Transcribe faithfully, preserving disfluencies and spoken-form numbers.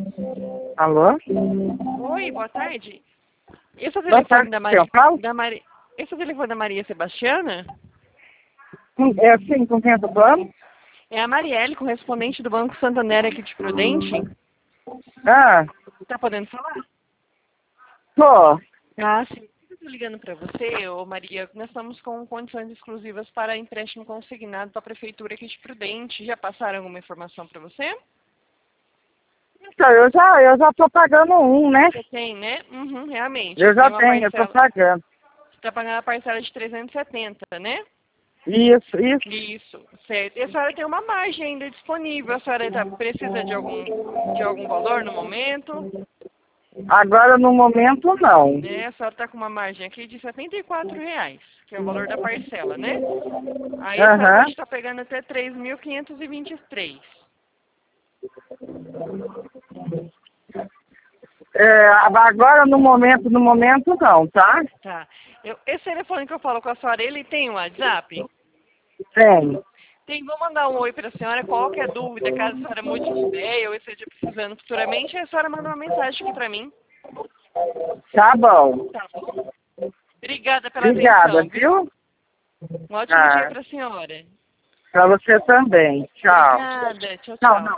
Alô? Oi, boa tarde. Esse é o Boa telefone tarde, da quem eu Maria, falo? da Maria, esse é o telefone da Maria Sebastiana? Hum, É assim, com quem eu tô falando? É a Marielle, correspondente do Banco Santander aqui de Prudente. Ah, Tá podendo falar? tô. Ah, sim. Eu tô ligando para você, ô Maria. Nós estamos com condições exclusivas para empréstimo consignado para a Prefeitura aqui de Prudente. Já passaram alguma informação para você? Então, eu já, eu já tô pagando um, né? Você tem, né? Uhum, realmente. Eu Tem já uma tenho, eu tô parcela. pagando. Você está pagando a parcela de trezentos e setenta, né? Isso, isso. Isso, certo. E a senhora tem uma margem ainda disponível. A senhora tá, precisa de algum, de algum valor no momento? Agora, no momento, não. Né? A senhora está com uma margem aqui de setenta e quatro reais, que é o valor da parcela, né? Aí a senhora Aham. pode estar pegando até três mil quinhentos e vinte e três. É, agora, no momento, no momento, não, tá? Tá. Eu, esse telefone que eu falo com a senhora, ele tem um WhatsApp? Tem. Tem, vou mandar um oi para a senhora. Qualquer dúvida, caso a senhora mude de ideia ou esteja precisando futuramente, a senhora manda uma mensagem aqui para mim. Tá bom. Tá bom? Obrigada pela Obrigada, atenção, viu? viu? Um ótimo dia Ah, para a senhora. pra você também. Tchau. Obrigada. Tchau, Não, não. tchau.